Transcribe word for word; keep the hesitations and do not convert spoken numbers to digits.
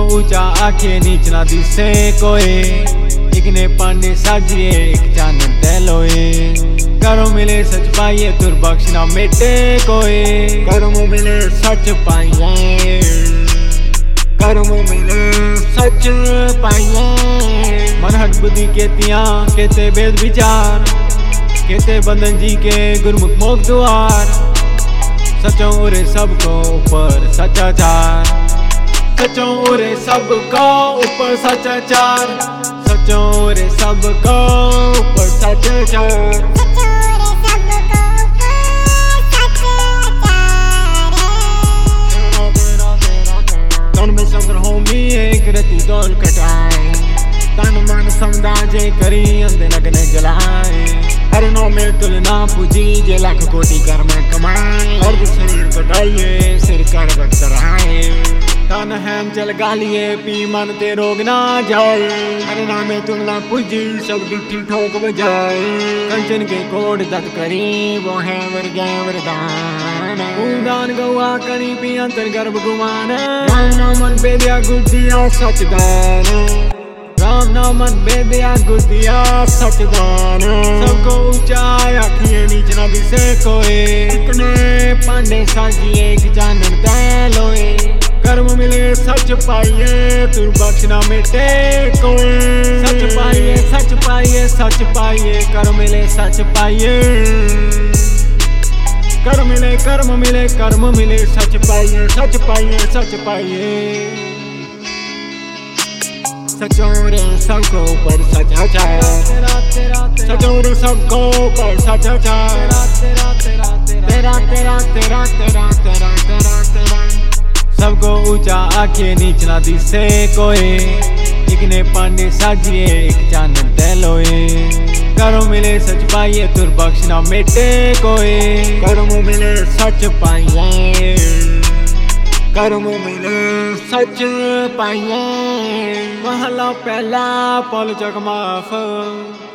ऊंचा आखे नीच ना दिसे कोई, एक ने पांडे साजिए एक चानन तैलोए। करो मिले सच पाइए तुर बख्श ना मिटे कोई, करो मिले सच पाइए, करो मिले सच पाइए। मन हट बुद्धि केतियां केते भेद विचार, केते बंदन जी के गुरमुख मोक द्वार। सचों उरे सबको ऊपर सचाचार, सचों उरे सबको ऊपर सचाचार, सचों उरे सबको ऊपर सचाचार। तन में सबर होमी एक रति दौल कटाए, तन मन समझे करी अंधे लगने जलाए। हर नौ में तुलना पूजी जे लाख कोटि कर में कमाए, और शरीर कटाइए सिर कर बतराए। तन हैम चल गालिए पी मन ते रोग ना जाए, हर नाम में तुलना पूजी सब डिठी ठोक बजाए। कंचन के कोड दत करी वो है वर गए वरदान, उदान गवा करी पी अंतर गर्भ गुमान। राम नाम मन बेदिया गुदिया सचदान, राम नाम मन बेदिया गुदिया सचदान। सबको ऊंचा आखिए नीच ना दिसे कोई, इतने पांडे साजिए एक चानन तैलोए। कर्म मिले सच पाइए तुर बख्श ना मिटे कोई, सच पाइए सच पाइए सच पाइए। कर्म मिले सच पाइए, कर्म मिले कर्म मिले कर्म मिले सच पाइए सच पाइए सच पाइए। सचोरे सबको ऊपर सचाचार, सचोरे सबको ऊपर सचाचार। तेरा तेरा तेरा तेरा तेरा तेरा तेरा सबको ऊंचा आखे नीच ना दिसे कोई, एक ने पांडे साजिए एक चानन तैलोए। करो मिले सच पाइए तुर बख्श ना मिटे कोई, करो मिले सच पाइए, करो मिले सच पाइए। महला पहला पल जग माफ।